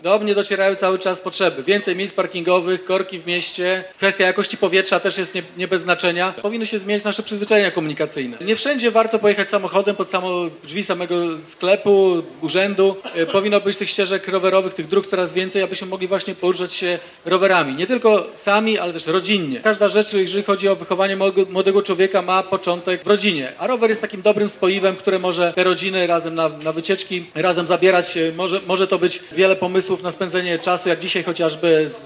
Do mnie docierają cały czas potrzeby. Więcej miejsc parkingowych, korki w mieście. Kwestia jakości powietrza też jest nie bez znaczenia. Powinny się zmieniać nasze przyzwyczajenia komunikacyjne. Nie wszędzie warto pojechać samochodem pod drzwi samego sklepu, urzędu. Powinno być tych ścieżek rowerowych, tych dróg coraz więcej, abyśmy mogli właśnie poruszać się rowerami. Nie tylko sami, ale też rodzinnie. Każda rzecz, jeżeli chodzi o wychowanie młodego człowieka, ma początek w rodzinie. A rower jest takim dobrym spoiwem, które może te rodziny razem na wycieczki, razem zabierać. Może to być wiele pomysłów na spędzenie czasu, jak dzisiaj chociażby